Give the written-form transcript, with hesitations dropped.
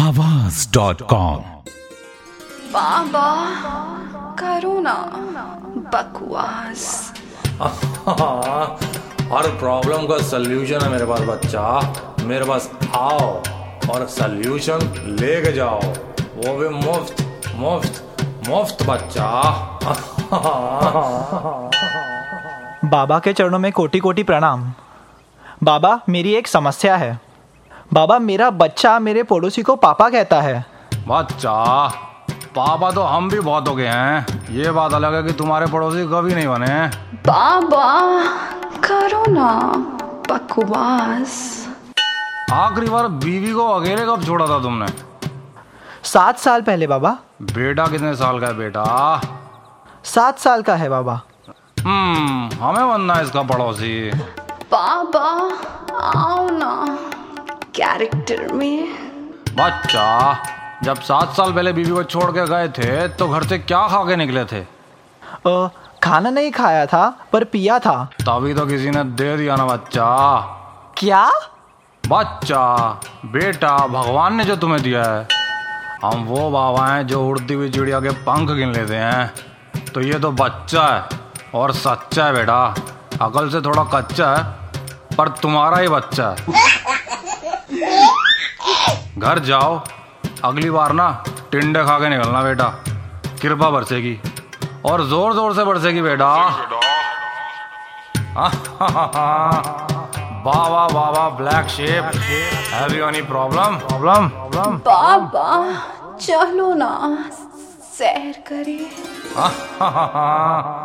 आवाज.com। बाबा करो ना बकवास। हर प्रॉब्लम का सल्यूशन है मेरे पास बच्चा। मेरे पास आओ और सल्यूशन लेके जाओ, वो भी मुफ्त मुफ्त मुफ्त बच्चा। बाबा के चरणों में कोटि कोटि प्रणाम। बाबा, मेरी एक समस्या है। बाबा, मेरा बच्चा मेरे पड़ोसी को पापा कहता है। बच्चा, पापा तो हम भी बहुत हो गए हैं, ये बात अलग है कि तुम्हारे पड़ोसी कभी नहीं बने। बाबा करो ना बकवास। आखिरी बार बीवी को अकेले कब छोड़ा था तुमने? 7 साल पहले बाबा। बेटा कितने साल का है बेटा? 7 साल का है बाबा। हमें बनना है इसका पड़ोसी। बाबा आओ ना कैरेक्टर में। बच्चा, जब 7 साल पहले बीवी को छोड़ के गए थे तो घर से क्या खा के निकले थे? खाना नहीं खाया था पर पिया था। तभी तो किसी ने दे दिया ना बच्चा। क्या? बच्चा, बेटा भगवान ने जो तुम्हें दिया है। हम वो बाबा हैं जो उड़ती हुई चिड़िया के पंख गिन लेते हैं। तो ये तो बच्चा है और सच्चा है बेटा। अकल से थोड़ा कच्चा है पर तुम्हारा ही बच्चा है। घर जाओ, अगली बार ना टिंडे खा के निकलना बेटा। कृपा बरसेगी और जोर जोर से बरसेगी बेटा। Baa baa black sheep, have you any problem? बाबा चलो ना सैर करे।